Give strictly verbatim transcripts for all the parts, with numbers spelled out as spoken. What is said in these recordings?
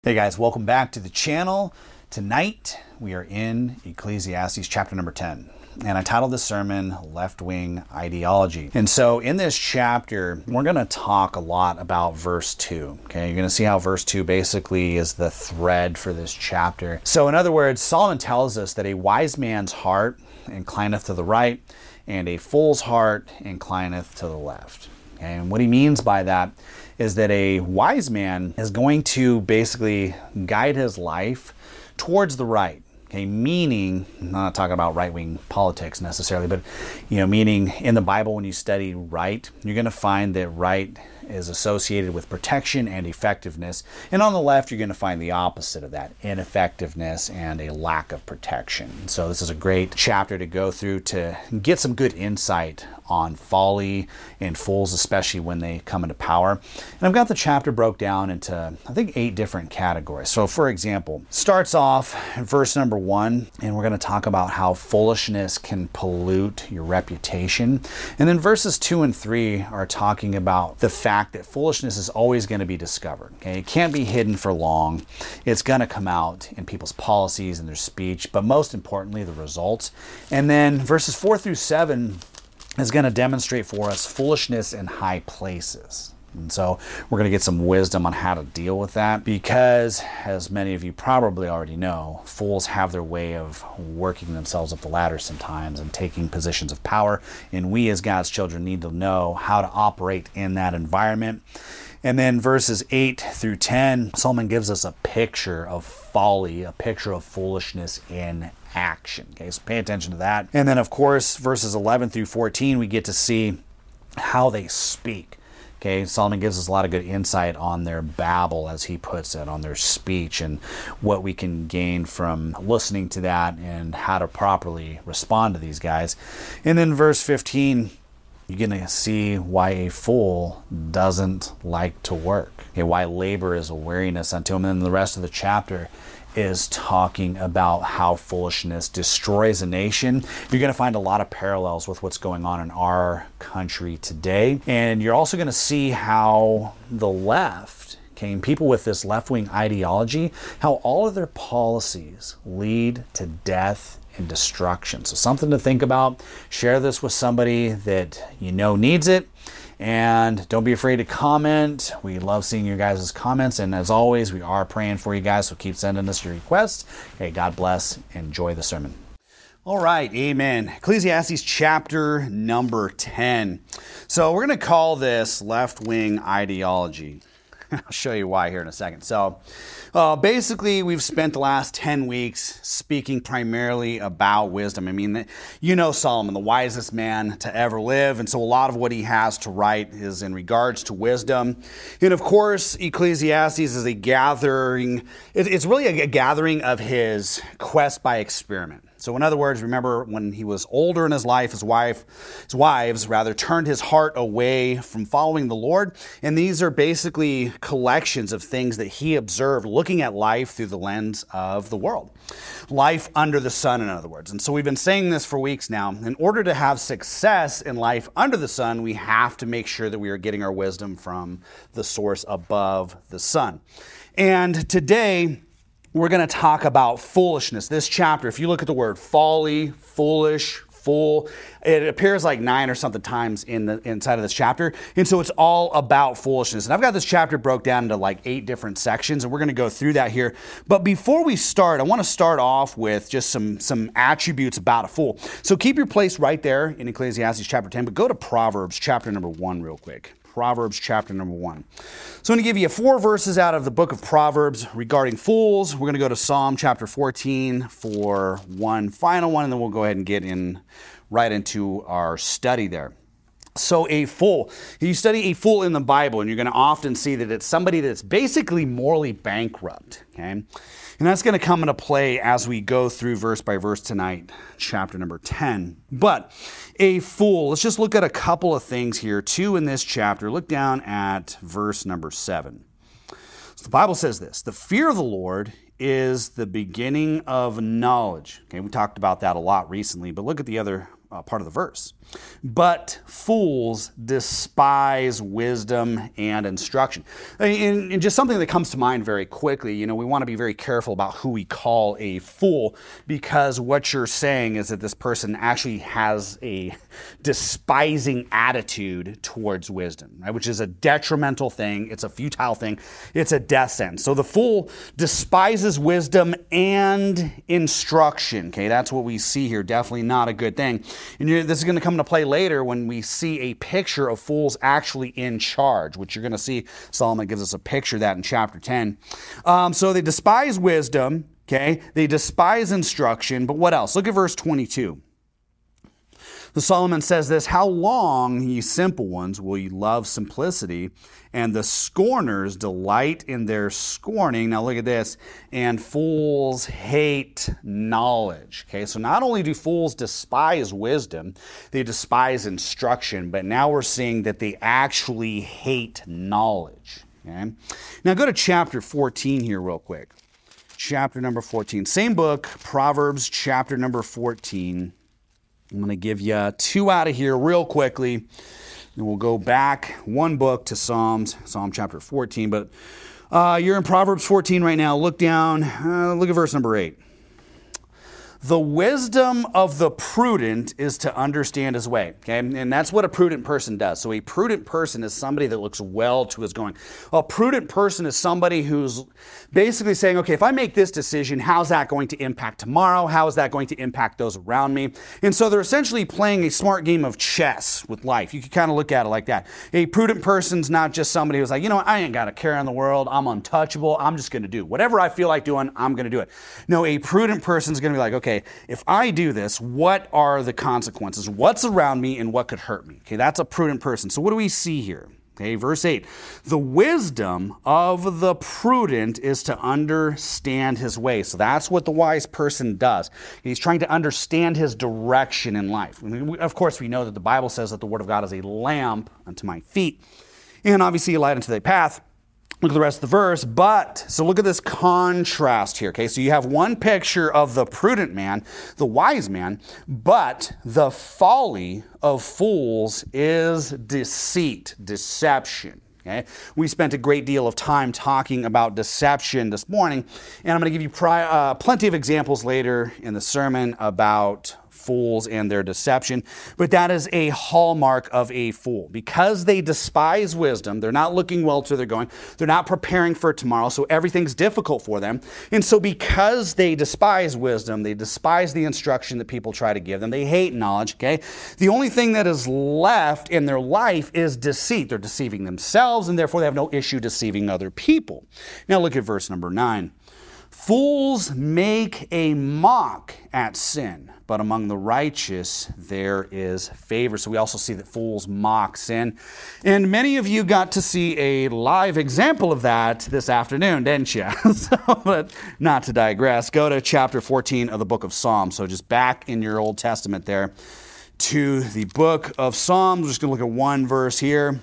Hey guys, welcome back to the channel. Tonight we are in Ecclesiastes chapter number ten. And I titled this sermon, Left-Wing Ideology. And so in this chapter, we're going to talk a lot about verse two. Okay, you're going to see how verse two basically is the thread for this chapter. So in other words, Solomon tells us that a wise man's heart inclineth to the right, and a fool's heart inclineth to the left. Okay, and what he means by that is that a wise man is going to basically guide his life towards the right. Okay, meaning, I'm not talking about right-wing politics necessarily, but you know, meaning in the Bible when you study right, you're going to find that right is associated with protection and effectiveness. And on the left, you're going to find the opposite of that, ineffectiveness and a lack of protection. So this is a great chapter to go through to get some good insight on folly and fools, especially when they come into power. And I've got the chapter broke down into, I think, eight different categories. So for example, starts off in verse number one, and we're going to talk about how foolishness can pollute your reputation. And then verses two and three are talking about the fact that foolishness is always going to be discovered. Okay? It can't be hidden for long. It's going to come out in people's policies and their speech, but most importantly, the results. And then verses four through seven is going to demonstrate for us foolishness in high places. And so we're going to get some wisdom on how to deal with that because, as many of you probably already know, fools have their way of working themselves up the ladder sometimes and taking positions of power. And we as God's children need to know how to operate in that environment. And then verses eight through ten, Solomon gives us a picture of folly, a picture of foolishness in action. Okay, so pay attention to that. And then, of course, verses eleven through fourteen, we get to see how they speak. Okay, Solomon gives us a lot of good insight on their babble, as he puts it, on their speech and what we can gain from listening to that and how to properly respond to these guys. And then verse fifteen, you're going to see why a fool doesn't like to work. Okay, why labor is a weariness unto him. And then the rest of the chapter is talking about how foolishness destroys a nation. You're going to find a lot of parallels with what's going on in our country today. And you're also going to see how the left, okay, people with this left-wing ideology, how all of their policies lead to death and destruction. So something to think about. Share this with somebody that you know needs it. And don't be afraid to comment. We love seeing your guys' comments. And as always, we are praying for you guys, so keep sending us your requests. Okay, God bless. Enjoy the sermon. All right, amen. Ecclesiastes chapter number ten. So we're going to call this left-wing ideology. I'll show you why here in a second. So uh, basically, we've spent the last ten weeks speaking primarily about wisdom. I mean, you know Solomon, the wisest man to ever live. And so a lot of what he has to write is in regards to wisdom. And of course, Ecclesiastes is a gathering. It's really a gathering of his quest by experiment. So in other words, remember when he was older in his life, his wife, his wives rather turned his heart away from following the Lord. And these are basically collections of things that he observed looking at life through the lens of the world. Life under the sun, in other words. And so we've been saying this for weeks now. In order to have success in life under the sun, we have to make sure that we are getting our wisdom from the source above the sun. And today, we're going to talk about foolishness. This chapter, if you look at the word folly, foolish, fool, it appears like nine or something times in the inside of this chapter. And so it's all about foolishness. And I've got this chapter broke down into like eight different sections, and we're going to go through that here. But before we start, I want to start off with just some, some attributes about a fool. So keep your place right there in Ecclesiastes chapter ten, but go to Proverbs chapter number one real quick. Proverbs chapter number one. So I'm going to give you four verses out of the book of Proverbs regarding fools. We're going to go to Psalm chapter fourteen for one final one, and then we'll go ahead and get in right into our study there. So a fool, you study a fool in the Bible, and you're going to often see that it's somebody that's basically morally bankrupt, okay? And that's going to come into play as we go through verse by verse tonight, chapter number ten. But a fool, let's just look at a couple of things here, two in this chapter. Look down at verse number seven. So the Bible says this: the fear of the Lord is the beginning of knowledge. Okay, we talked about that a lot recently, but look at the other uh, part of the verse. But fools despise wisdom and instruction. And, and just something that comes to mind very quickly, you know, we want to be very careful about who we call a fool, because what you're saying is that this person actually has a despising attitude towards wisdom, right? Which is a detrimental thing. It's a futile thing. It's a death sentence. So the fool despises wisdom and instruction. Okay, that's what we see here. Definitely not a good thing. And you're, this is going to come into play later when we see a picture of fools actually in charge, which you're going to see Solomon gives us a picture of that in chapter ten. Um, so they despise wisdom, okay? They despise instruction, but what else? Look at verse twenty-two. So Solomon says this, "How long, ye simple ones, will ye love simplicity, and the scorners delight in their scorning?" Now look at this. "And fools hate knowledge." Okay, so not only do fools despise wisdom, they despise instruction, but now we're seeing that they actually hate knowledge. Okay? Now go to chapter fourteen here real quick. Chapter number fourteen. Same book, Proverbs chapter number fourteen. I'm going to give you two out of here real quickly, and we'll go back one book to Psalms, Psalm chapter fourteen. But uh, you're in Proverbs fourteen right now. Look down. Uh, look at verse number eight. "The wisdom of the prudent is to understand his way." Okay, and that's what a prudent person does. So a prudent person is somebody that looks well to his going. A prudent person is somebody who's basically saying, okay, if I make this decision, how's that going to impact tomorrow? How is that going to impact those around me? And so they're essentially playing a smart game of chess with life. You can kind of look at it like that. A prudent person's not just somebody who's like, you know, I ain't got a care in the world. I'm untouchable. I'm just going to do whatever I feel like doing. I'm going to do it. No, a prudent person's going to be like, okay, if I do this, what are the consequences? What's around me and what could hurt me? Okay, that's a prudent person. So what do we see here? Okay, verse eight. "The wisdom of the prudent is to understand his way." So that's what the wise person does. He's trying to understand his direction in life. I mean, of course, we know that the Bible says that the Word of God is a lamp unto my feet, and obviously a light unto thy path. Look at the rest of the verse. But, so look at this contrast here, okay? So you have one picture of the prudent man, the wise man, but the folly of fools is deceit, deception. Okay? We spent a great deal of time talking about deception this morning, and I'm going to give you pri- uh, plenty of examples later in the sermon about fools and their deception, but that is a hallmark of a fool. Because they despise wisdom, they're not looking well to their going, they're not preparing for tomorrow, so everything's difficult for them. And so because they despise wisdom, they despise the instruction that people try to give them, they hate knowledge, okay? The only thing that is left in their life is deceit. They're deceiving themselves, and therefore they have no issue deceiving other people. Now look at verse number nine. "Fools make a mock at sin, but among the righteous there is favor." So we also see that fools mock sin. And many of you got to see a live example of that this afternoon, didn't you? So, but not to digress, go to chapter fourteen of the book of Psalms. So just back in your Old Testament there to the book of Psalms. We're just going to look at one verse here.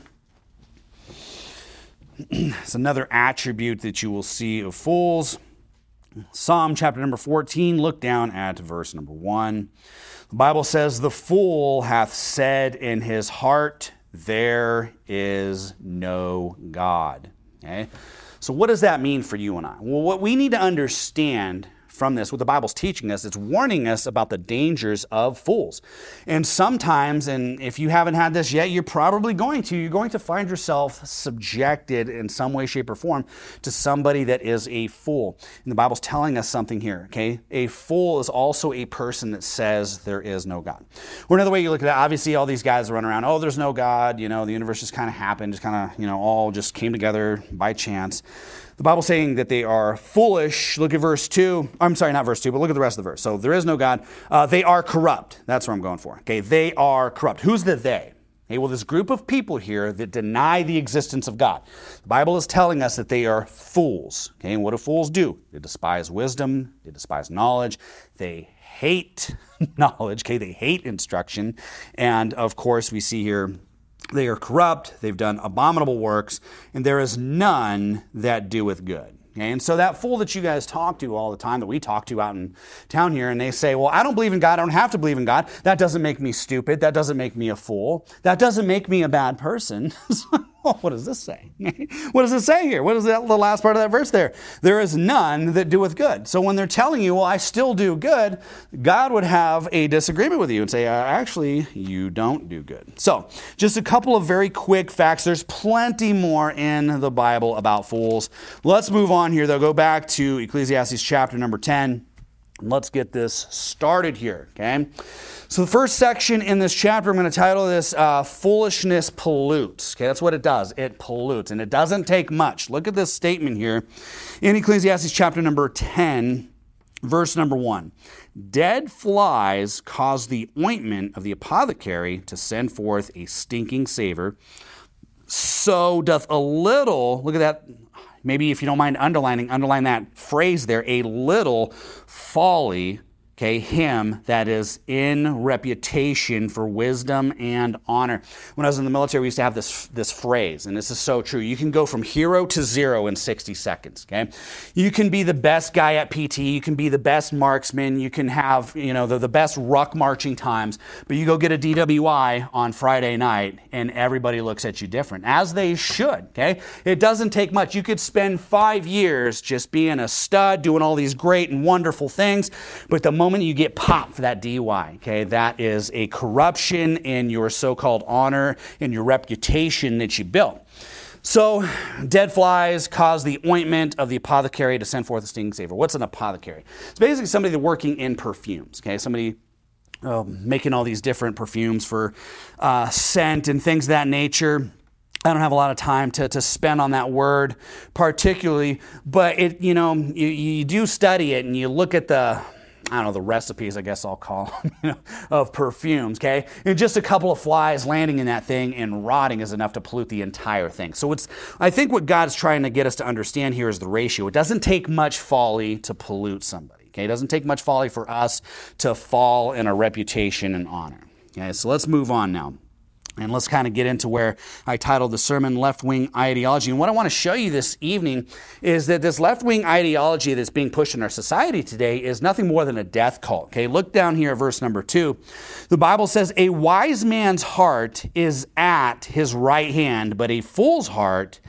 It's another attribute that you will see of fools. Psalm chapter number fourteen, look down at verse number one. The Bible says, "The fool hath said in his heart, there is no God." Okay? So what does that mean for you and I? Well, what we need to understand from this, what the Bible's teaching us, it's warning us about the dangers of fools. And sometimes, and if you haven't had this yet, you're probably going to, you're going to find yourself subjected in some way, shape, or form to somebody that is a fool. And the Bible's telling us something here, okay? A fool is also a person that says there is no God. Or another way you look at that, obviously all these guys run around, oh, there's no God, you know, the universe just kind of happened, just kind of, you know, all just came together by chance. The Bible's saying that they are foolish. Look at verse two. I'm sorry, not verse two, but look at the rest of the verse. So there is no God. Uh, they are corrupt. That's what I'm going for. Okay, they are corrupt. Who's the they? Okay, well, this group of people here that deny the existence of God. The Bible is telling us that they are fools. Okay, and what do fools do? They despise wisdom. They despise knowledge. They hate knowledge. Okay, they hate instruction. And of course, we see here, they are corrupt, they've done abominable works, and there is none that doeth good. Okay, and so that fool that you guys talk to all the time, that we talk to out in town here, and they say, well, I don't believe in God, I don't have to believe in God. That doesn't make me stupid. That doesn't make me a fool. That doesn't make me a bad person. What does this say? What does it say here? What is that, the last part of that verse there? There is none that doeth good. So when they're telling you, well, I still do good, God would have a disagreement with you and say, uh, actually, you don't do good. So just a couple of very quick facts. There's plenty more in the Bible about fools. Let's move on here, though. Go back to Ecclesiastes chapter number ten. Let's get this started here, okay? So the first section in this chapter, I'm going to title this uh, Foolishness Pollutes. Okay, that's what it does. It pollutes, and it doesn't take much. Look at this statement here in Ecclesiastes chapter number ten, verse number one. Dead flies cause the ointment of the apothecary to send forth a stinking savor. So doth a little, look at that, maybe if you don't mind underlining, underline that phrase there, a little folly, okay, him that is in reputation for wisdom and honor. When I was in the military, we used to have this, this phrase, and this is so true. You can go from hero to zero in sixty seconds, okay? You can be the best guy at P T, you can be the best marksman, you can have, you know, the, the best ruck marching times, but you go get a D W I on Friday night, and everybody looks at you different, as they should, okay? It doesn't take much. You could spend five years just being a stud, doing all these great and wonderful things, but the moment you get popped for that D U I, okay, that is a corruption in your so-called honor and your reputation that you built. So, dead flies cause the ointment of the apothecary to send forth a stinging savor. What's an apothecary? It's basically somebody that's working in perfumes, okay? Somebody uh, making all these different perfumes for uh, scent and things of that nature. I don't have a lot of time to, to spend on that word particularly, but it, you know, you, you do study it and you look at the, I don't know, the recipes, I guess I'll call them, you know, of perfumes, okay? And just a couple of flies landing in that thing and rotting is enough to pollute the entire thing. So it's, I think what God's trying to get us to understand here is the ratio. It doesn't take much folly to pollute somebody, okay? It doesn't take much folly for us to fall in a reputation and honor, okay? So let's move on now. And let's kind of get into where I titled the sermon, Left-Wing Ideology. And what I want to show you this evening is that this left-wing ideology that's being pushed in our society today is nothing more than a death cult. Okay, look down here at verse number two. The Bible says, a wise man's heart is at his right hand, but a fool's heart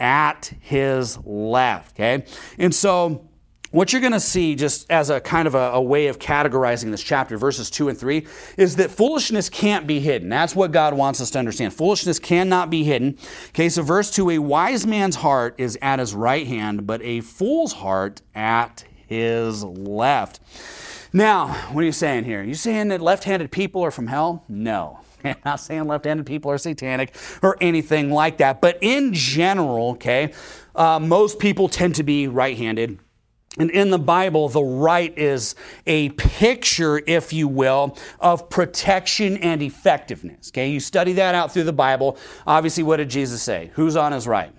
at his left. Okay, and so what you're going to see, just as a kind of a, a way of categorizing this chapter, verses two and three, is that foolishness can't be hidden. That's what God wants us to understand. Foolishness cannot be hidden. Okay, so verse two, a wise man's heart is at his right hand, but a fool's heart at his left. Now, what are you saying here? Are you saying that left-handed people are from hell? No. I'm not saying left-handed people are satanic or anything like that. But in general, okay, uh, most people tend to be right-handed. And in the Bible, the right is a picture, if you will, of protection and effectiveness. Okay, you study that out through the Bible. Obviously, what did Jesus say? Who's on his right?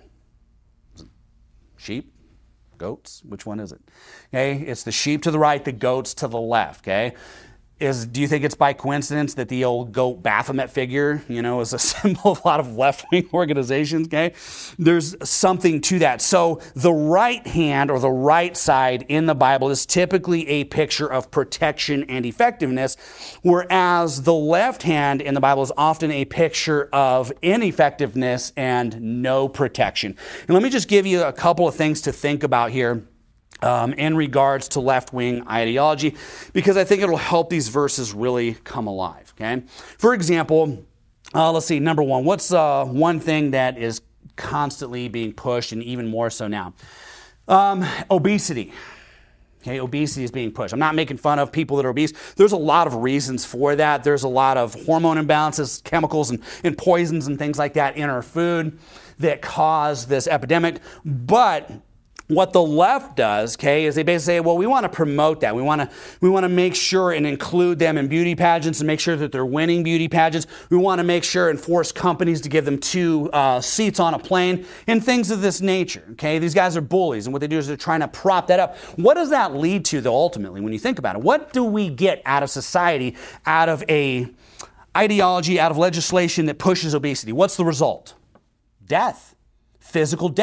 Sheep? Goats? Which one is it? Okay, it's the sheep to the right, the goats to the left. Okay. Is, do you think it's by coincidence that the old goat Baphomet figure, you know, is a symbol of a lot of left-wing organizations, okay? There's something to that. So the right hand or the right side in the Bible is typically a picture of protection and effectiveness, whereas the left hand in the Bible is often a picture of ineffectiveness and no protection. And let me just give you a couple of things to think about here Um, in regards to left-wing ideology, because I think it'll help these verses really come alive, okay? For example, uh, let's see, number one, what's uh, one thing that is constantly being pushed, and even more so now? Um, obesity. Okay, obesity is being pushed. I'm not making fun of people that are obese. There's a lot of reasons for that. There's a lot of hormone imbalances, chemicals, and, and poisons and things like that in our food that cause this epidemic, but what the left does, okay, is they basically say, well, we want to promote that. We want to we want to make sure and include them in beauty pageants and make sure that they're winning beauty pageants. We want to make sure and force companies to give them two uh, seats on a plane and things of this nature, okay? These guys are bullies, and what they do is they're trying to prop that up. What does that lead to, though, ultimately, when you think about it? What do we get out of society, out of a ideology, out of legislation that pushes obesity? What's the result? Death. Physical death.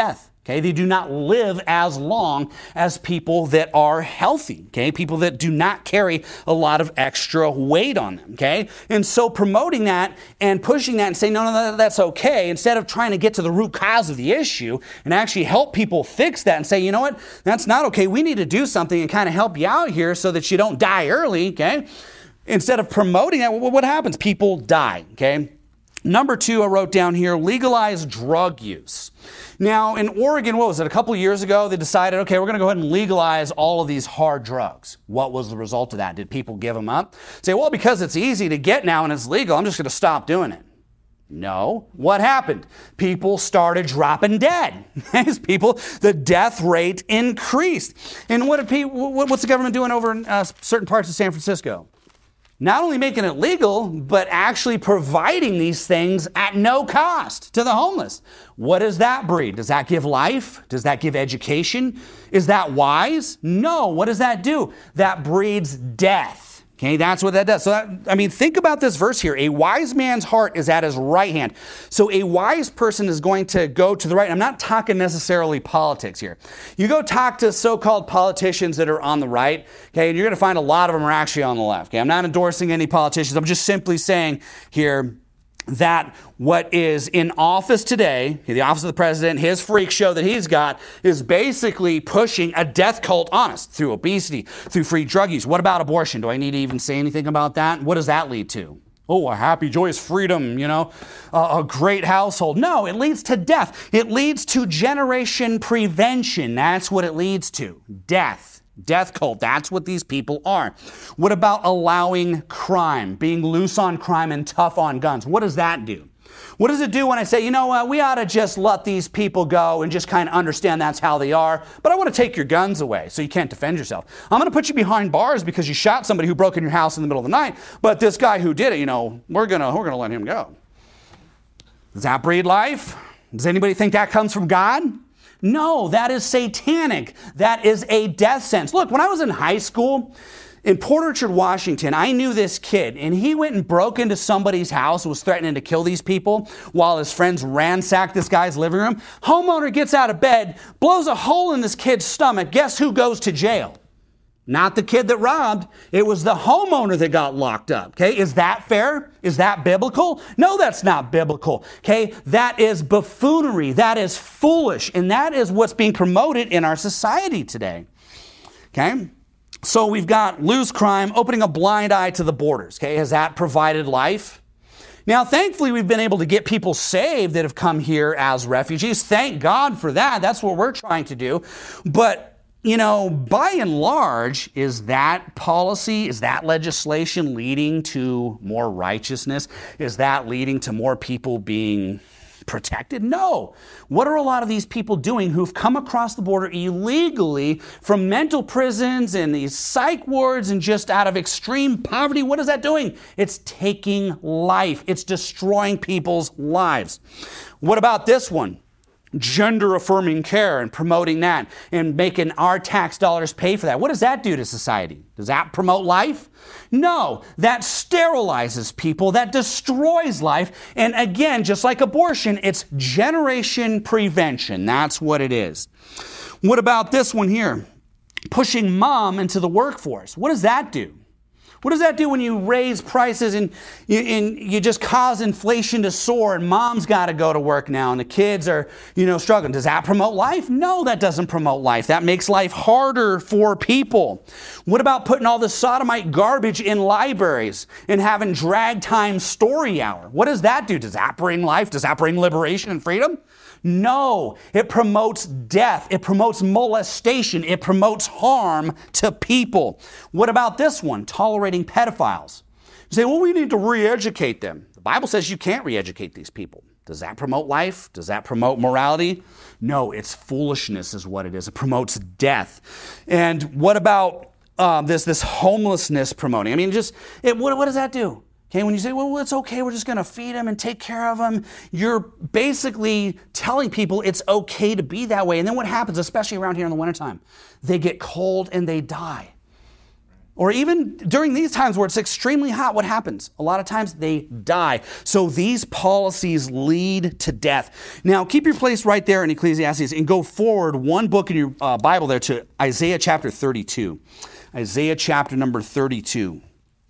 Okay, they do not live as long as people that are healthy, okay? People that do not carry a lot of extra weight on them, okay? And so promoting that and pushing that and saying, no, no, no, that's okay, instead of trying to get to the root cause of the issue and actually help people fix that and say, you know what, that's not okay. We need to do something and kind of help you out here so that you don't die early, okay? Instead of promoting that, what happens? People die, okay? Number two, I wrote down here, legalize drug use. Now, in Oregon, what was it, a couple of years ago, they decided, okay, we're going to go ahead and legalize all of these hard drugs. What was the result of that? Did people give them up? Say, well, because it's easy to get now and it's legal, I'm just going to stop doing it. No. What happened? People started dropping dead. As people, the death rate increased. And what did people, what's the government doing over in uh, certain parts of San Francisco? Not only making it legal, but actually providing these things at no cost to the homeless. What does that breed? Does that give life? Does that give education? Is that wise? No. What does that do? That breeds death. Okay, that's what that does. So, that, I mean, think about this verse here. A wise man's heart is at his right hand. So a wise person is going to go to the right. I'm not talking necessarily politics here. You go talk to so-called politicians that are on the right, okay, and you're going to find a lot of them are actually on the left. Okay, I'm not endorsing any politicians. I'm just simply saying here that what is in office today, the office of the president, his freak show that he's got, is basically pushing a death cult on us through obesity, through free drug use. What about abortion? Do I need to even say anything about that? What does that lead to? Oh, a happy, joyous freedom, you know, uh, a great household. No, it leads to death. It leads to generation prevention. That's what it leads to, death. Death cult, that's what these people are. What about allowing crime, being loose on crime and tough on guns? What does that do? What does it do when I say, you know what, we ought to just let these people go and just kind of understand that's how they are, but I want to take your guns away so you can't defend yourself. I'm going to put you behind bars because you shot somebody who broke in your house in the middle of the night, but this guy who did it, you know, we're going to we're going to let him go. Does that breed life? Does anybody think that comes from God? No, that is satanic. That is a death sentence. Look, when I was in high school in Port Orchard, Washington, I knew this kid, and he went and broke into somebody's house and was threatening to kill these people while his friends ransacked this guy's living room. Homeowner gets out of bed, blows a hole in this kid's stomach. Guess who goes to jail? Not the kid that robbed. It was the homeowner that got locked up. Okay, is that fair? Is that biblical? No, that's not biblical. Okay, that is buffoonery. That is foolish. And that is what's being promoted in our society today. Okay, so we've got loose crime, opening a blind eye to the borders. Okay, has that provided life? Now, thankfully, we've been able to get people saved that have come here as refugees. Thank God for that. That's what we're trying to do. But you know, by and large, is that policy, is that legislation leading to more righteousness? Is that leading to more people being protected? No. What are a lot of these people doing who've come across the border illegally from mental prisons and these psych wards and just out of extreme poverty? What is that doing? It's taking life. It's destroying people's lives. What about this one? Gender-affirming care and promoting that and making our tax dollars pay for that. What does that do to society? Does that promote life? No, that sterilizes people, that destroys life. And again, just like abortion, it's generation prevention. That's what it is. What about this one here? Pushing mom into the workforce. What does that do? What does that do when you raise prices and you, and you just cause inflation to soar and mom's got to go to work now and the kids are, you know, struggling? Does that promote life? No, that doesn't promote life. That makes life harder for people. What about putting all the sodomite garbage in libraries and having drag time story hour? What does that do? Does that bring life? Does that bring liberation and freedom? No, it promotes death. It promotes molestation. It promotes harm to people. What about this one? Tolerating pedophiles. You say, well, we need to re-educate them. The Bible says you can't re-educate these people. Does that promote life? Does that promote morality? No, it's foolishness is what it is. It promotes death. And what about um, this, this homelessness promoting? I mean, just it, what, what does that do? Okay, when you say, well, it's okay, we're just going to feed them and take care of them, you're basically telling people it's okay to be that way. And then what happens, especially around here in the wintertime? They get cold and they die. Or even during these times where it's extremely hot, what happens? A lot of times they die. So these policies lead to death. Now, keep your place right there in Ecclesiastes and go forward one book in your uh, Bible there to Isaiah chapter thirty-two. Isaiah chapter number thirty-two.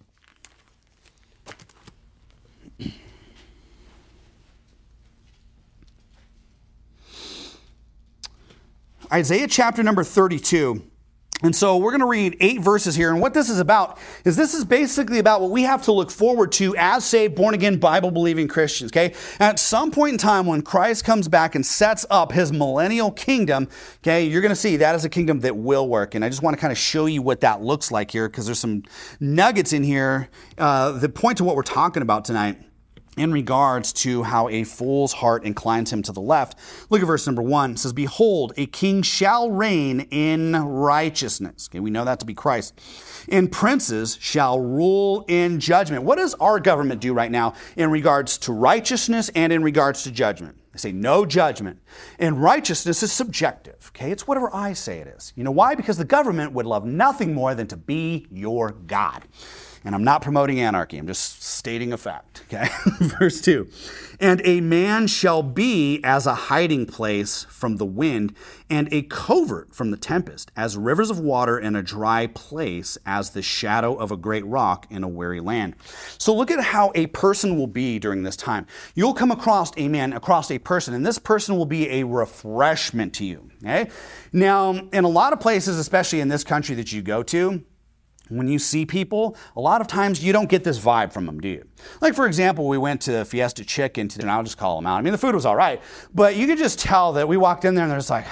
Isaiah chapter number thirty-two. And so we're going to read eight verses here. And what this is about is this is basically about what we have to look forward to as saved, born-again, Bible-believing Christians, okay? At some point in time when Christ comes back and sets up his millennial kingdom, okay, you're going to see that is a kingdom that will work. And I just want to kind of show you what that looks like here because there's some nuggets in here uh, that point to what we're talking about tonight in regards to how a fool's heart inclines him to the left. Look at verse number one. It says, behold, a king shall reign in righteousness. Okay, we know that to be Christ. And princes shall rule in judgment. What does our government do right now in regards to righteousness and in regards to judgment? They say no judgment. And righteousness is subjective. Okay, it's whatever I say it is. You know why? Because the government would love nothing more than to be your God. And I'm not promoting anarchy. I'm just stating a fact. Okay, verse two. And a man shall be as a hiding place from the wind and a covert from the tempest, as rivers of water in a dry place, as the shadow of a great rock in a weary land. So look at how a person will be during this time. You'll come across a man, across a person, and this person will be a refreshment to you. Okay? Now, in a lot of places, especially in this country that you go to, when you see people, a lot of times you don't get this vibe from them, do you? Like, for example, we went to Fiesta Chicken today, and I'll just call them out. I mean, the food was all right, but you could just tell that we walked in there and they're just like,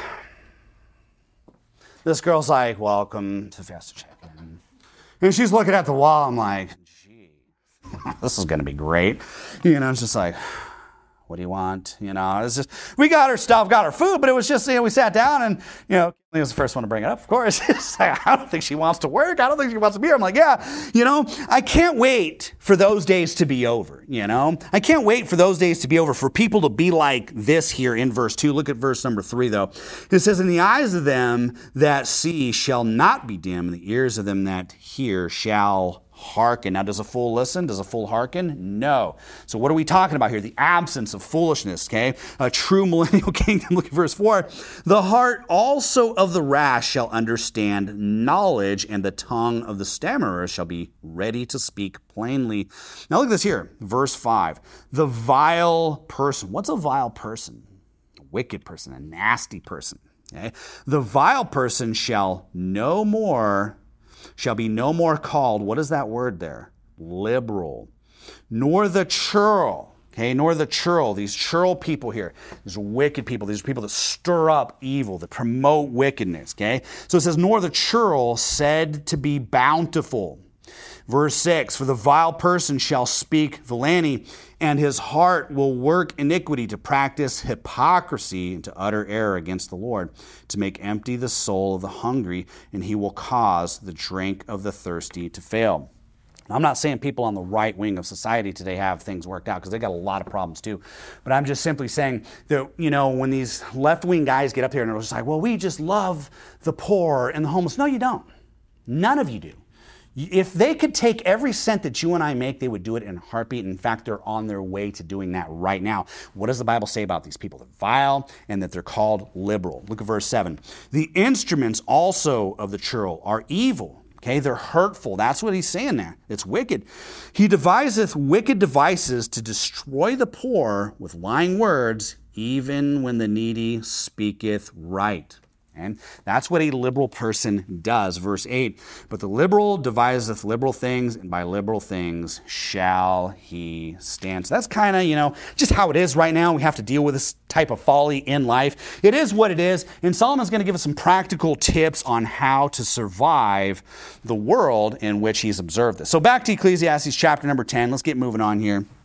this girl's like, welcome to Fiesta Chicken. And she's looking at the wall. I'm like, gee, this is going to be great. You know, it's just like, what do you want? You know, it's just, we got our stuff, got our food, but it was just, you know, we sat down and, you know, he was the first one to bring it up, of course. Like, I don't think she wants to work. I don't think she wants to be here. I'm like, yeah, you know, I can't wait for those days to be over, you know. I can't wait for those days to be over, for people to be like this here in verse two. Look at verse number three, though. It says, and the eyes of them that see shall not be dim, and the ears of them that hear shall hearken. Now, does a fool listen? Does a fool hearken? No. So what are we talking about here? The absence of foolishness, okay? A true millennial kingdom. Look at verse four. The heart also of the rash shall understand knowledge, and the tongue of the stammerer shall be ready to speak plainly. Now look at this here. Verse five. The vile person. What's a vile person? A wicked person, a nasty person. Okay? The vile person shall no more shall be no more called, what is that word there? Liberal. Nor the churl, okay, nor the churl, these churl people here, these wicked people, these people that stir up evil, that promote wickedness, okay? So it says, nor the churl said to be bountiful. Verse six, for the vile person shall speak villainy, and his heart will work iniquity, to practice hypocrisy and to utter error against the Lord, to make empty the soul of the hungry, and he will cause the drink of the thirsty to fail. Now, I'm not saying people on the right wing of society today have things worked out, because they got a lot of problems too. But I'm just simply saying that, you know, when these left-wing guys get up here and they're just like, well, we just love the poor and the homeless. No, you don't. None of you do. If they could take every cent that you and I make, they would do it in a heartbeat. In fact, they're on their way to doing that right now. What does the Bible say about these people? They're vile and that they're called liberal. Look at verse seven. The instruments also of the churl are evil. Okay, they're hurtful. That's what he's saying there. It's wicked. He deviseth wicked devices to destroy the poor with lying words, even when the needy speaketh right. And that's what a liberal person does. Verse eight, but the liberal deviseth liberal things, and by liberal things shall he stand. So that's kind of, you know, just how it is right now. We have to deal with this type of folly in life. It is what it is. And Solomon's going to give us some practical tips on how to survive the world in which he's observed this. So back to Ecclesiastes chapter number ten. Let's get moving on here.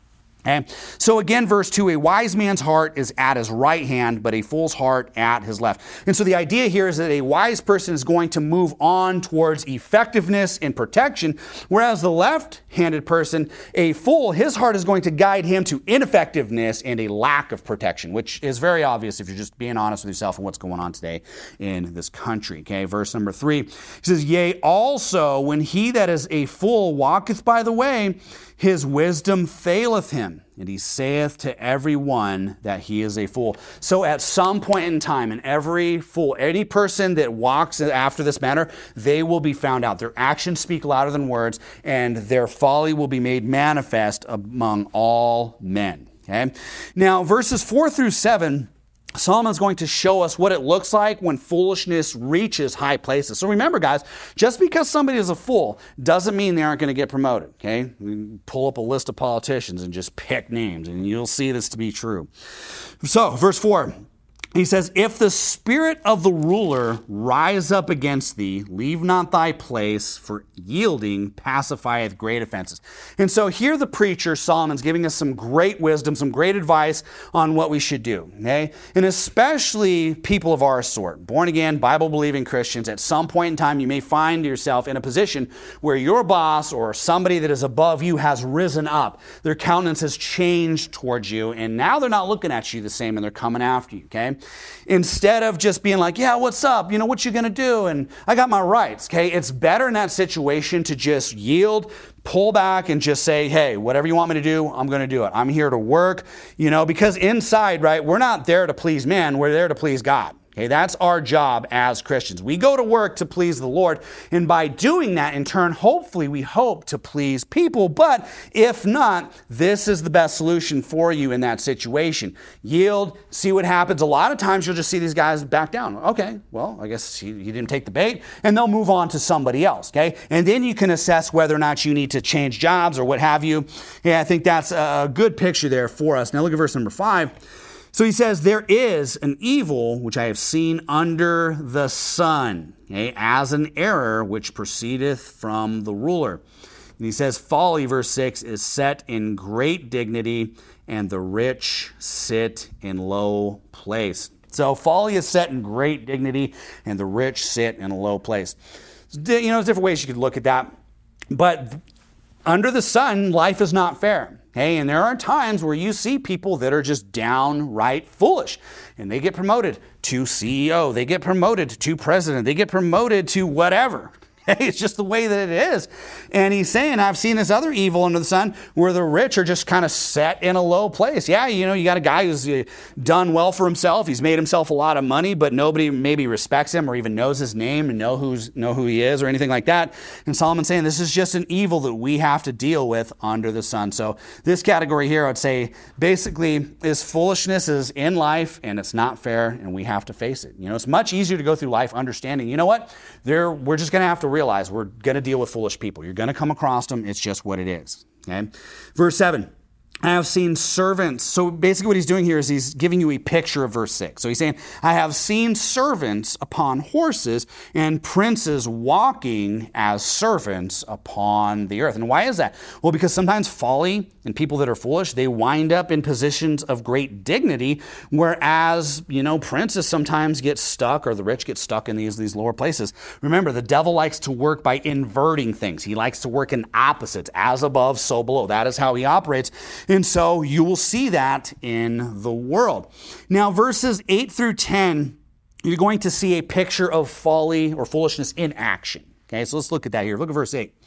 Okay? So again, verse two, a wise man's heart is at his right hand, but a fool's heart at his left. And so the idea here is that a wise person is going to move on towards effectiveness and protection, whereas the left-handed person, a fool, his heart is going to guide him to ineffectiveness and a lack of protection, which is very obvious if you're just being honest with yourself and what's going on today in this country. Okay, verse number three, he says, yea, also when he that is a fool walketh by the way, his wisdom faileth him, and he saith to every one that he is a fool. So at some point in time, in every fool, any person that walks after this manner, they will be found out. Their actions speak louder than words, and their folly will be made manifest among all men. Okay? Now, verses four through seven, Solomon's going to show us what it looks like when foolishness reaches high places. So remember, guys, just because somebody is a fool doesn't mean they aren't going to get promoted, okay? We pull up a list of politicians and just pick names, and you'll see this to be true. So, verse four. He says, if the spirit of the ruler rise up against thee, leave not thy place, for yielding pacifieth great offenses. And so here the preacher, Solomon's giving us some great wisdom, some great advice on what we should do. Okay? And especially people of our sort, born again, Bible-believing Christians, at some point in time you may find yourself in a position where your boss or somebody that is above you has risen up. Their countenance has changed towards you, and now they're not looking at you the same, and they're coming after you. Okay? Instead of just being like, yeah, what's up? You know, what you going to do? And I got my rights, okay? It's better in that situation to just yield, pull back, and just say, hey, whatever you want me to do, I'm going to do it. I'm here to work, you know, because inside, right, we're not there to please man, we're there to please God. Okay, that's our job as Christians. We go to work to please the Lord, and by doing that, in turn, hopefully we hope to please people. But if not, this is the best solution for you in that situation. Yield, see what happens. A lot of times you'll just see these guys back down. Okay, well, I guess he, he didn't take the bait, and they'll move on to somebody else, okay? And then you can assess whether or not you need to change jobs or what have you. Yeah, I think that's a good picture there for us. Now look at verse number five. So he says, there is an evil which I have seen under the sun, okay, as an error which proceedeth from the ruler. And he says, folly, verse six, is set in great dignity, and the rich sit in low place. So folly is set in great dignity, and the rich sit in a low place. You know, there's different ways you could look at that. But under the sun, life is not fair. Okay, and there are times where you see people that are just downright foolish, and they get promoted to C E O, they get promoted to president, they get promoted to whatever. It's just the way that it is. And he's saying, I've seen this other evil under the sun where the rich are just kind of set in a low place. Yeah, you know, you got a guy who's done well for himself. He's made himself a lot of money, but nobody maybe respects him or even knows his name and know who's know who he is or anything like that. And Solomon's saying this is just an evil that we have to deal with under the sun. So this category here, I would say, basically is foolishness is in life, and it's not fair, and we have to face it. You know, it's much easier to go through life understanding, you know what? There, we're just going to have to realize we're going to deal with foolish people. You're going to come across them. It's just what it is. Okay? Verse seven. I have seen servants. So basically what he's doing here is he's giving you a picture of verse six. So he's saying, I have seen servants upon horses and princes walking as servants upon the earth. And why is that? Well, because sometimes folly and people that are foolish, they wind up in positions of great dignity, whereas, you know, princes sometimes get stuck, or the rich get stuck in these, these lower places. Remember, the devil likes to work by inverting things. He likes to work in opposites, as above, so below. That is how he operates. And so you will see that in the world. Now, verses eight through ten, you're going to see a picture of folly or foolishness in action. Okay, so let's look at that here. Look at verse eight.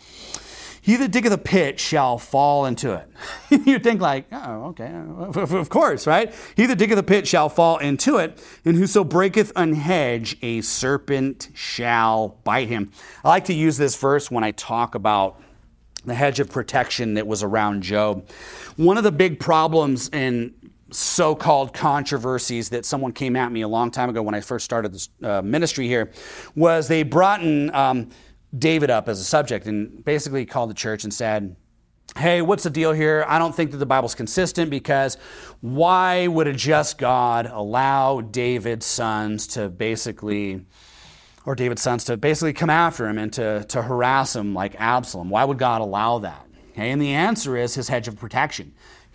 He that diggeth a pit shall fall into it. You think like, oh, okay, of course, right? He that diggeth a pit shall fall into it, and whoso breaketh an hedge, a serpent shall bite him. I like to use this verse when I talk about the hedge of protection that was around Job. One of the big problems in so-called controversies that someone came at me a long time ago when I first started this uh, ministry here was they brought in um, David up as a subject and basically called the church and said, hey, what's the deal here? I don't think that the Bible's consistent, because why would a just God allow David's sons to basically... or David's sons to basically come after him and to, to harass him like Absalom? Why would God allow that? Okay, and the answer is his hedge of protection.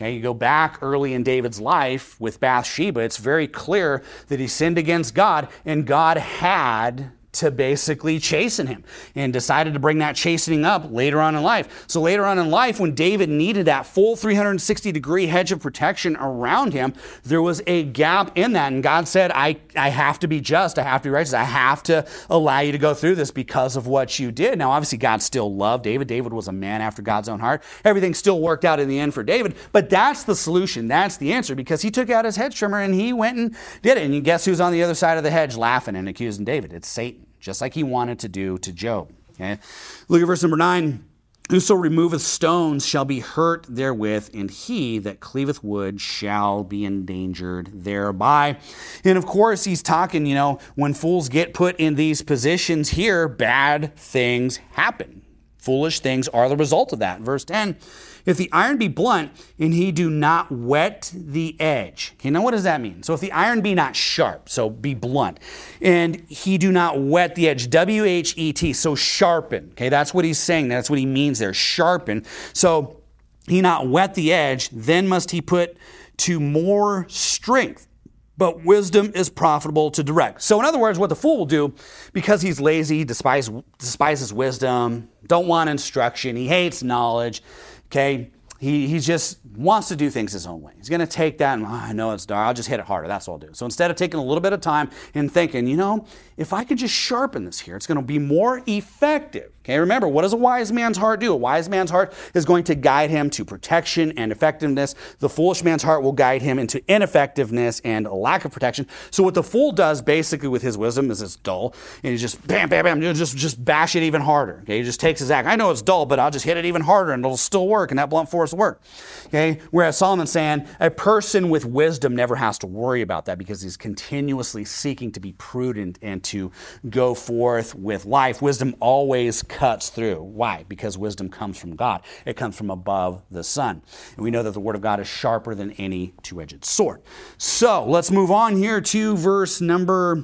Okay, you go back early in David's life with Bathsheba, it's very clear that he sinned against God, and God had to basically chasten him and decided to bring that chastening up later on in life. So later on in life, when David needed that full three hundred sixty degree hedge of protection around him, there was a gap in that. And God said, I, I have to be just. I have to be righteous. I have to allow you to go through this because of what you did. Now, obviously, God still loved David. David was a man after God's own heart. Everything still worked out in the end for David. But that's the solution. That's the answer, because he took out his hedge trimmer and he went and did it. And you guess who's on the other side of the hedge laughing and accusing David? It's Satan, just like he wanted to do to Job. Okay? Look at verse number nine. Whoso removeth stones shall be hurt therewith, and he that cleaveth wood shall be endangered thereby. And of course, he's talking, you know, when fools get put in these positions here, bad things happen. Foolish things are the result of that. Verse ten, if the iron be blunt and he do not whet the edge. Okay, now what does that mean? So if the iron be not sharp, so be blunt, and he do not whet the edge, W H E T, so sharpen. Okay, that's what he's saying. That's what he means there, sharpen. So he not whet the edge, then must he put to more strength. But wisdom is profitable to direct. So in other words, what the fool will do, because he's lazy, despise, despises wisdom, don't want instruction, he hates knowledge, okay, he, he just wants to do things his own way. He's going to take that and, oh, I know it's dark, I'll just hit it harder, that's what I'll do. So instead of taking a little bit of time and thinking, you know, if I could just sharpen this here, it's going to be more effective. Okay, remember, what does a wise man's heart do? A wise man's heart is going to guide him to protection and effectiveness. The foolish man's heart will guide him into ineffectiveness and a lack of protection. So what the fool does basically with his wisdom is it's dull, and he just bam, bam, bam, just, just bash it even harder. Okay, he just takes his axe. I know it's dull, but I'll just hit it even harder and it'll still work, and that blunt force will work. Okay, whereas Solomon's saying a person with wisdom never has to worry about that because he's continuously seeking to be prudent and to go forth with life. Wisdom always cuts through. Why? Because wisdom comes from God. It comes from above the sun. And we know that the word of God is sharper than any two-edged sword. So let's move on here to verse number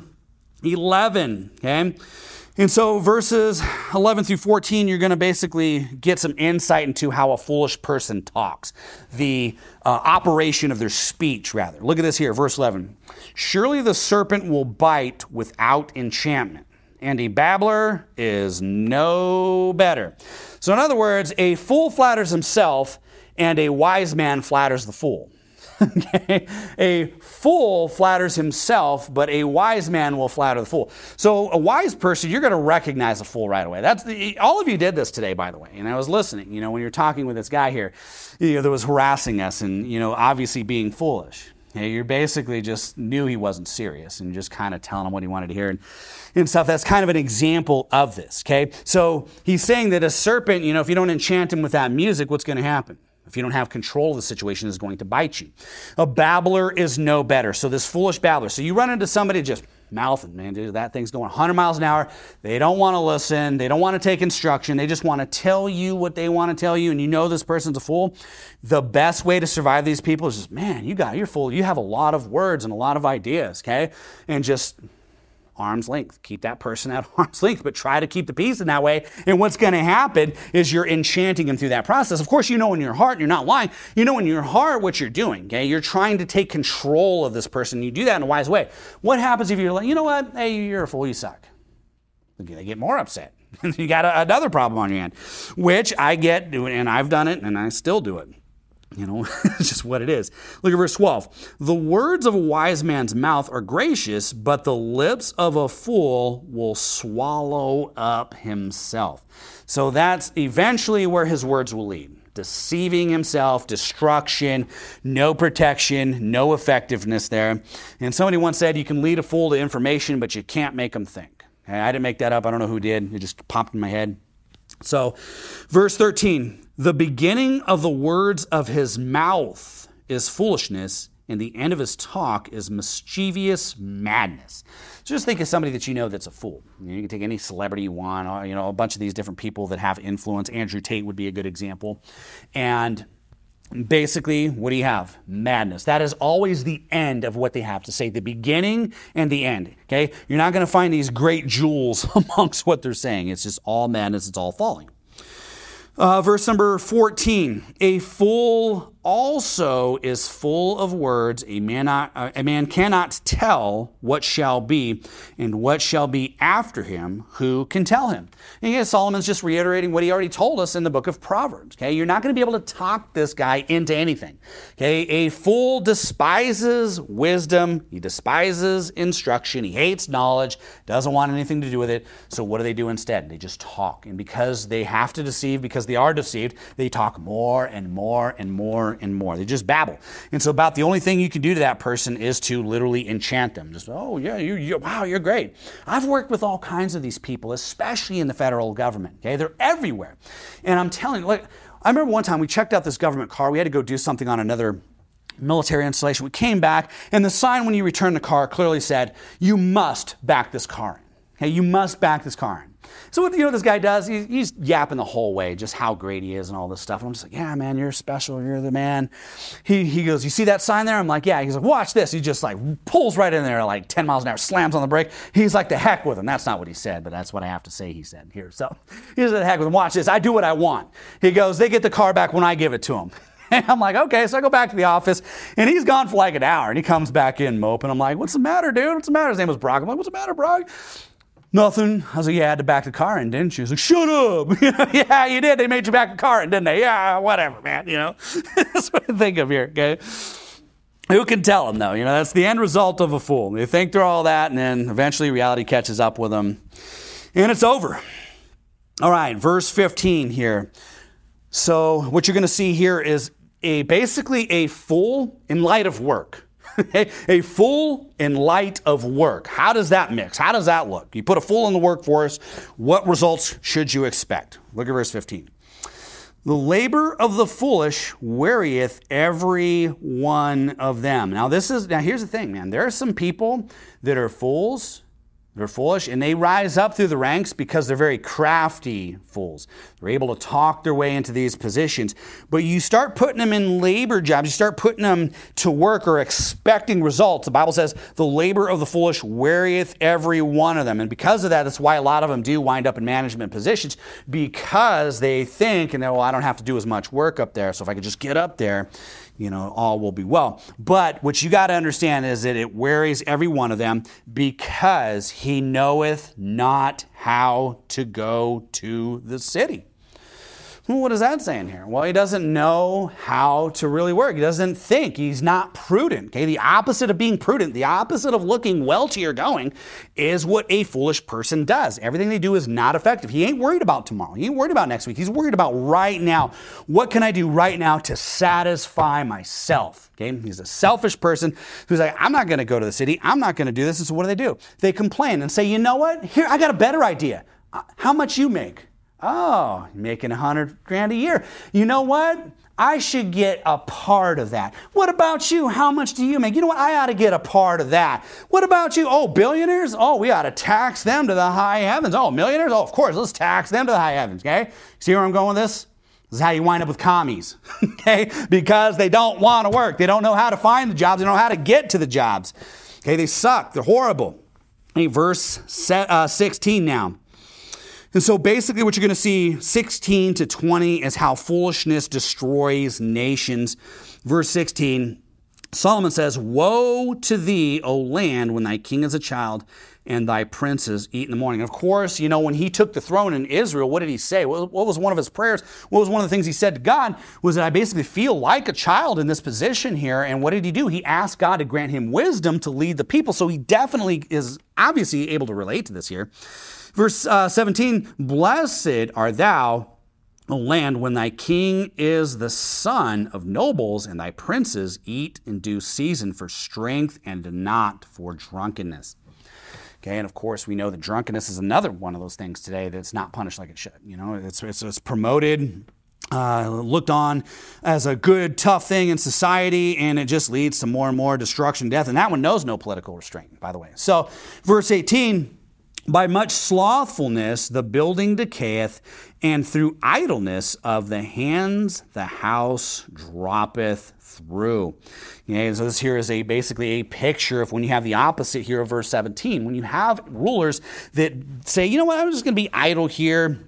eleven. Okay. And so verses eleven through fourteen, you're going to basically get some insight into how a foolish person talks. The uh, operation of their speech, rather. Look at this here, verse eleven. Surely the serpent will bite without enchantment, and a babbler is no better. So in other words, a fool flatters himself, and a wise man flatters the fool. Okay? A fool flatters himself, but a wise man will flatter the fool. So a wise person, you're going to recognize a fool right away. That's the, all of you did this today, by the way. And I was listening, you know, when you're talking with this guy here, you know, that was harassing us and, you know, obviously being foolish. Okay? You basically just knew he wasn't serious and just kind of telling him what he wanted to hear and, and stuff. That's kind of an example of this. Okay? So he's saying that a serpent, you know, if you don't enchant him with that music, what's going to happen? If you don't have control of the situation, is going to bite you. A babbler is no better. So this foolish babbler. So you run into somebody just mouthing, man, dude, that thing's going one hundred miles an hour. They don't want to listen. They don't want to take instruction. They just want to tell you what they want to tell you, and you know this person's a fool. The best way to survive these people is just, man, you got, you're full. You have a lot of words and a lot of ideas, okay? And just arm's length. Keep that person at arm's length, but try to keep the peace in that way. And what's going to happen is you're enchanting them through that process. Of course, you know in your heart, you're not lying, you know in your heart what you're doing, okay? You're trying to take control of this person. You do that in a wise way. What happens if you're like, you know what? Hey, you're a fool, you suck. They get more upset. You got a, another problem on your hand, which I get, and I've done it, and I still do it. You know, it's just what it is. Look at verse twelve. The words of a wise man's mouth are gracious, but the lips of a fool will swallow up himself. So that's eventually where his words will lead. Deceiving himself, destruction, no protection, no effectiveness there. And somebody once said, you can lead a fool to information, but you can't make him think. Okay, I didn't make that up. I don't know who did. It just popped in my head. So, verse thirteen. The beginning of the words of his mouth is foolishness, and the end of his talk is mischievous madness. So just think of somebody that you know that's a fool. You know, you can take any celebrity you want, or, you know, a bunch of these different people that have influence. Andrew Tate would be a good example. And basically, what do you have? Madness. That is always the end of what they have to say, the beginning and the end. Okay? You're not going to find these great jewels amongst what they're saying. It's just all madness. It's all falling. Uh, verse number fourteen, a fool also is full of words. A man, not, uh, a man cannot tell what shall be, and what shall be after him, who can tell him? And again, Solomon's just reiterating what he already told us in the book of Proverbs. Okay, you're not going to be able to talk this guy into anything. Okay, a fool despises wisdom. He despises instruction. He hates knowledge, doesn't want anything to do with it. So what do they do instead? They just talk. And because they have to deceive, because they are deceived, they talk more and more and more and more. They just babble. And so about the only thing you can do to that person is to literally enchant them. Just, oh yeah, you, you wow, you're great. I've worked with all kinds of these people, especially in the federal government. Okay, they're everywhere. And I'm telling you, like, I remember one time we checked out this government car. We had to go do something on another military installation. We came back, and the sign when you return the car clearly said, you must back this car in. Okay, you must back this car in. So what you know this guy does? He, he's yapping the whole way, just how great he is and all this stuff. And I'm just like, yeah, man, you're special. You're the man. He he goes, you see that sign there? I'm like, yeah. He's like, watch this. He just like pulls right in there like ten miles an hour, slams on the brake. He's like, the heck with him. That's not what he said, but that's what I have to say he said here. So he's the heck with him. Watch this. I do what I want. He goes, they get the car back when I give it to him. And I'm like, okay. So I go back to the office, and he's gone for like an hour, and he comes back in moping. I'm like, what's the matter, dude? What's the matter? His name was Brock. I'm like, what's the matter, Brock? Nothing. I was like, yeah, I had to back the car in, didn't you? He was like, shut up. Yeah, you did. They made you back the car in, didn't they? Yeah, whatever, man. You know, that's what I think of here, okay? Who can tell them, though? You know, that's the end result of a fool. They think they're all that, and then eventually reality catches up with them, and it's over. All right, verse fifteen here. So what you're going to see here is a basically a fool in light of work. A fool in light of work. How does that mix? How does that look? You put a fool in the workforce, what results should you expect? Look at verse fifteen. The labor of the foolish wearieth every one of them. Now this is, now here's the thing, man. There are some people that are fools, they're foolish, and they rise up through the ranks because they're very crafty fools. They're able to talk their way into these positions. But you start putting them in labor jobs, you start putting them to work or expecting results. The Bible says, the labor of the foolish wearieth every one of them. And because of that, that's why a lot of them do wind up in management positions, because they think, and well, I don't have to do as much work up there, so if I could just get up there, you know, all will be well. But what you got to understand is that it wearies every one of them, because he knoweth not how to go to the city. Well, what is that saying here? Well, he doesn't know how to really work. He doesn't think. He's not prudent. Okay, the opposite of being prudent, the opposite of looking well to your going, is what a foolish person does. Everything they do is not effective. He ain't worried about tomorrow. He ain't worried about next week. He's worried about right now. What can I do right now to satisfy myself? Okay, he's a selfish person who's like, I'm not going to go to the city. I'm not going to do this. And so what do they do? They complain and say, you know what? Here, I got a better idea. How much you make? Oh, you're making a hundred grand a year. You know what? I should get a part of that. What about you? How much do you make? You know what? I ought to get a part of that. What about you? Oh, billionaires? Oh, we ought to tax them to the high heavens. Oh, millionaires? Oh, of course, let's tax them to the high heavens, okay? See where I'm going with this? This is how you wind up with commies, okay? Because they don't want to work. They don't know how to find the jobs. They don't know how to get to the jobs. Okay, they suck. They're horrible. Okay, verse sixteen now. And so basically what you're going to see, sixteen to twenty, is how foolishness destroys nations. Verse sixteen, Solomon says, woe to thee, O land, when thy king is a child and thy princes eat in the morning. Of course, you know, when he took the throne in Israel, what did he say? What was one of his prayers? What was one of the things he said to God? Was that I basically feel like a child in this position here. And what did he do? He asked God to grant him wisdom to lead the people. So he definitely is obviously able to relate to this here. Verse uh, seventeen, blessed art thou, O land, when thy king is the son of nobles, and thy princes eat in due season for strength and not for drunkenness. Okay, and of course we know that drunkenness is another one of those things today that's not punished like it should. You know, it's it's, it's promoted, uh, looked on as a good, tough thing in society, and it just leads to more and more destruction, death, and that one knows no political restraint, by the way. So, verse eighteen. By much slothfulness the building decayeth, and through idleness of the hands the house droppeth through. Okay, so this here is a basically a picture of when you have the opposite here of verse seventeen. When you have rulers that say, you know what, I'm just going to be idle here.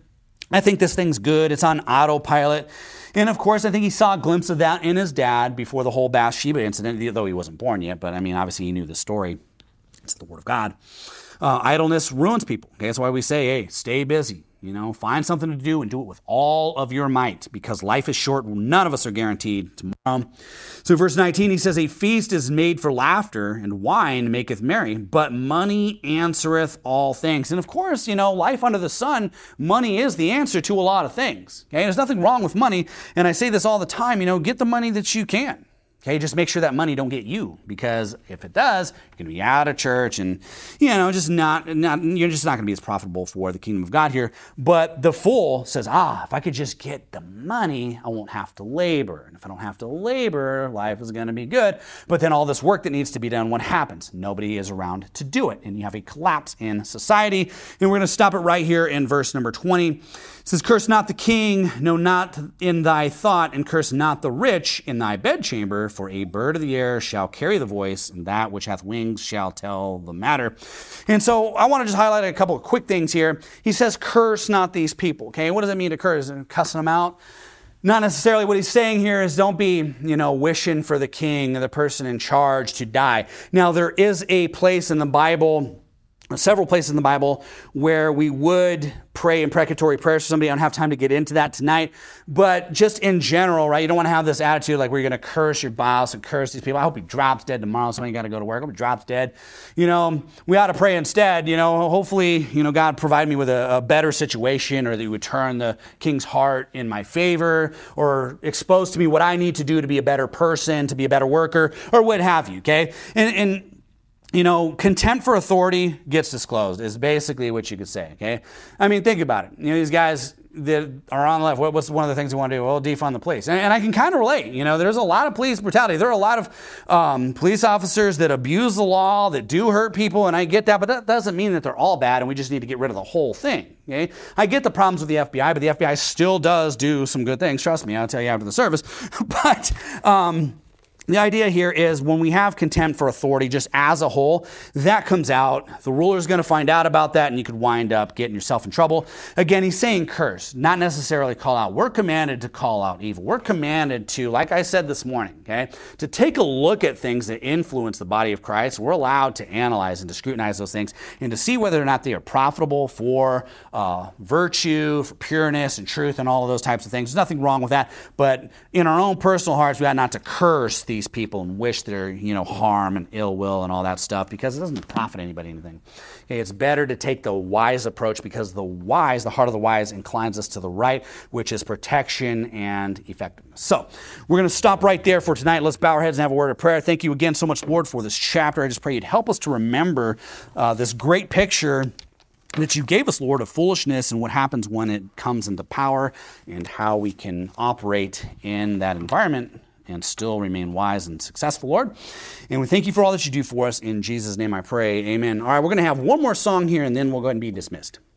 I think this thing's good. It's on autopilot. And of course, I think he saw a glimpse of that in his dad before the whole Bathsheba incident, though he wasn't born yet. But I mean, obviously he knew the story. It's the Word of God. Uh, idleness ruins people. Okay? That's why we say, hey, stay busy. You know, find something to do and do it with all of your might, because life is short. None of us are guaranteed tomorrow. So verse nineteen, he says, a feast is made for laughter, and wine maketh merry, but money answereth all things. And of course, you know, life under the sun, money is the answer to a lot of things. Okay, there's nothing wrong with money. And I say this all the time, you know, get the money that you can. Okay, just make sure that money don't get you, because if it does, you're going to be out of church and, you know, just not, not you're just not going to be as profitable for the kingdom of God here. But the fool says, ah, if I could just get the money, I won't have to labor. And if I don't have to labor, life is going to be good. But then all this work that needs to be done, what happens? Nobody is around to do it. And you have a collapse in society. And we're going to stop it right here in verse number twenty. It says, curse not the king, no, not in thy thought, and curse not the rich in thy bedchamber, for a bird of the air shall carry the voice, and that which hath wings shall tell the matter. And so I want to just highlight a couple of quick things here. He says, curse not these people. Okay, what does it mean to curse? Cussing them out? Not necessarily. What he's saying here is don't be, you know, wishing for the king or the person in charge to die. Now, there is a place in the Bible, several places in the Bible, where we would pray imprecatory prayers for somebody. I don't have time to get into that tonight. But just in general, right, you don't want to have this attitude like we're going to curse your boss and curse these people. I hope he drops dead tomorrow. Somebody got to go to work. I hope he drops dead. You know, we ought to pray instead, you know, hopefully, you know, God provide me with a, a better situation, or that you would turn the king's heart in my favor, or expose to me what I need to do to be a better person, to be a better worker, or what have you, okay? And, and You know, contempt for authority gets disclosed is basically what you could say, okay? I mean, think about it. You know, these guys that are on the left, what's one of the things they want to do? Well, defund the police. And, and I can kind of relate. You know, there's a lot of police brutality. There are a lot of um, police officers that abuse the law, that do hurt people, and I get that, but that doesn't mean that they're all bad and we just need to get rid of the whole thing, okay? I get the problems with the F B I, but the F B I still does do some good things. Trust me, I'll tell you after the service. But um the idea here is when we have contempt for authority just as a whole, that comes out. The ruler's going to find out about that, and you could wind up getting yourself in trouble. Again, he's saying curse, not necessarily call out. We're commanded to call out evil. We're commanded to, like I said this morning, okay, to take a look at things that influence the body of Christ. We're allowed to analyze and to scrutinize those things and to see whether or not they are profitable for uh, virtue, for pureness and truth and all of those types of things. There's nothing wrong with that. But in our own personal hearts, we ought not to curse these people and wish their, you know, harm and ill will and all that stuff, because it doesn't profit anybody anything. Okay, it's better to take the wise approach, because the wise, the heart of the wise, inclines us to the right, which is protection and effectiveness. So we're going to stop right there for tonight. Let's bow our heads and have a word of prayer. Thank you again so much, Lord, for this chapter. I just pray you'd help us to remember uh, this great picture that you gave us, Lord, of foolishness and what happens when it comes into power, and how we can operate in that environment and still remain wise and successful, Lord. And we thank you for all that you do for us. In Jesus' name I pray, amen. All right, we're going to have one more song here, and then we'll go ahead and be dismissed.